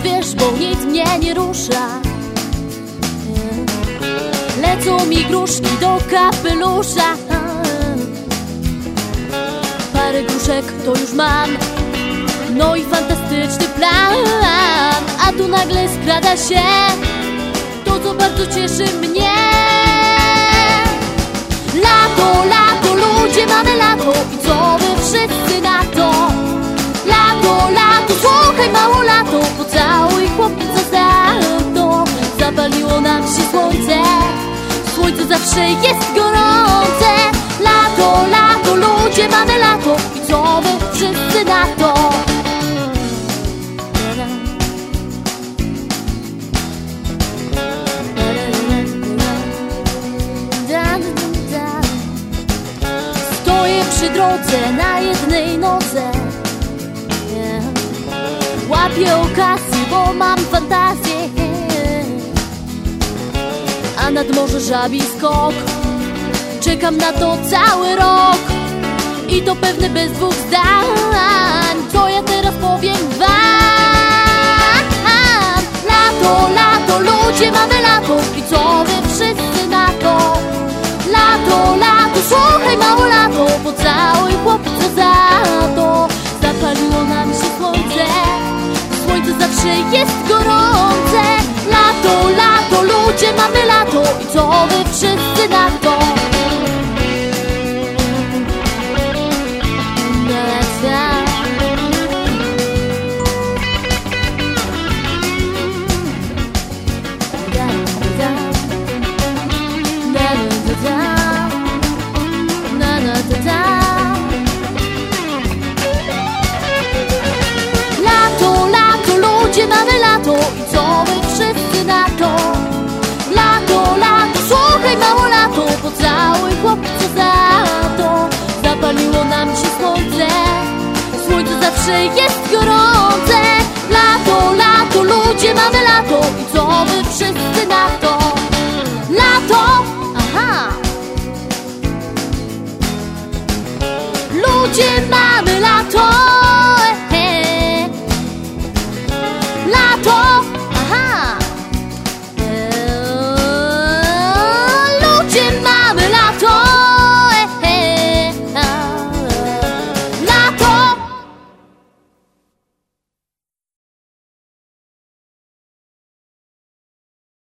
wiesz, bo nic mnie nie rusza. Lecą mi gruszki do kapelusza. Parę gruszek to już mam, no i fantastyczny plan. A tu nagle skrada się to, co bardzo cieszy mnie. Lato, lato, ludzie, mamy lato. I co wy wszyscy na to? Lato, lato, słuchaj, mało lato. Pocałuj chłopca za to. Zapaliło nam się słońce. Słońce zawsze jest gorące. Lato, lato, ludzie, mamy lato. I co wy wszyscy na to? Stoję przy drodze na jednej nodze. Łapię okazję, bo mam fantazję. A nad morze żabi skok. Czekam na to cały rok. I to pewne bez dwóch zdań. Co ja teraz powiem wam? Lato, lato, ludzie, mamy lato. I co wy wszyscy na to? Lato, lato, słuchaj, mało lato. Pocałuj chłopca za to. Zapaliło nam się słońce. Słońce zawsze jest gorące. Lato, lato, ludzie, mamy lato. I co wy wszyscy na to? Lato, lato, ludzie, mamy lato. I co wy wszyscy na to? Lato, lato, słuchaj, mało lato. Pocałuj chłopca za to. Zapaliło nam się słońce. Słońce zawsze jest gorące. Lato, lato, ludzie, mamy lato. I co wy wszyscy na to? Lato, aha. Ludzie, mamy lato.